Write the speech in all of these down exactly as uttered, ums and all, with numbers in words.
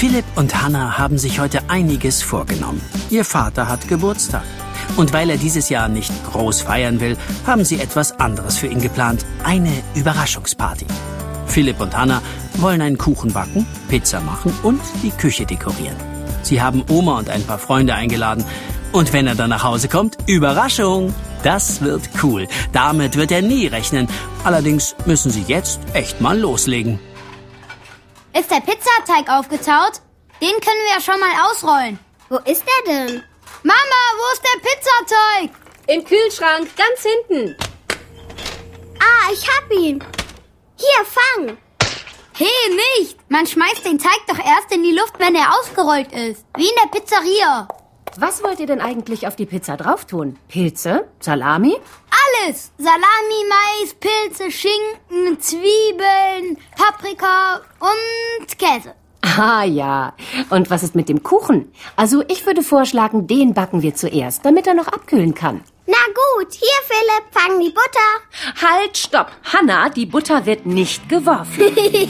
Philipp und Hannah haben sich heute einiges vorgenommen. Ihr Vater hat Geburtstag. Und weil er dieses Jahr nicht groß feiern will, haben sie etwas anderes für ihn geplant. Eine Überraschungsparty. Philipp und Hannah wollen einen Kuchen backen, Pizza machen und die Küche dekorieren. Sie haben Oma und ein paar Freunde eingeladen. Und wenn er dann nach Hause kommt, Überraschung! Das wird cool. Damit wird er nie rechnen. Allerdings müssen sie jetzt echt mal loslegen. Ist der Pizzateig aufgetaut? Den können wir ja schon mal ausrollen. Wo ist der denn? Mama, wo ist der Pizzateig? Im Kühlschrank, ganz hinten. Ah, ich hab ihn. Hier, fang. Hey, nicht! Man schmeißt den Teig doch erst in die Luft, wenn er ausgerollt ist. Wie in der Pizzeria. Was wollt ihr denn eigentlich auf die Pizza drauf tun? Pilze? Salami? Alles! Salami, Mais, Pilze, Schinken, Zwiebeln, Paprika und Käse. Ah ja. Und was ist mit dem Kuchen? Also ich würde vorschlagen, den backen wir zuerst, damit er noch abkühlen kann. Na gut, hier Philipp, fang die Butter. Halt, stopp. Hannah, die Butter wird nicht geworfen.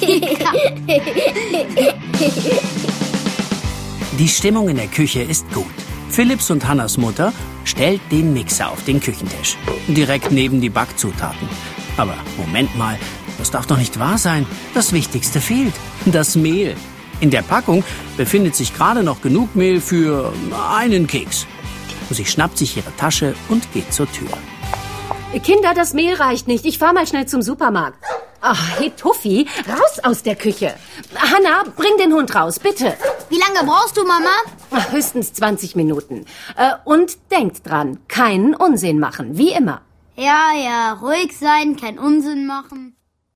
Die Stimmung in der Küche ist gut. Philipps und Hannahs Mutter stellt den Mixer auf den Küchentisch. Direkt neben die Backzutaten. Aber Moment mal, das darf doch nicht wahr sein. Das Wichtigste fehlt. Das Mehl. In der Packung befindet sich gerade noch genug Mehl für einen Keks. Sie schnappt sich ihre Tasche und geht zur Tür. Kinder, das Mehl reicht nicht. Ich fahr mal schnell zum Supermarkt. Ach, hey Tuffi, raus aus der Küche. Hannah, bring den Hund raus, bitte. Wie lange brauchst du, Mama? Ach, höchstens zwanzig Minuten. Äh, und denkt dran, keinen Unsinn machen, wie immer. Ja, ja, ruhig sein, kein Unsinn machen.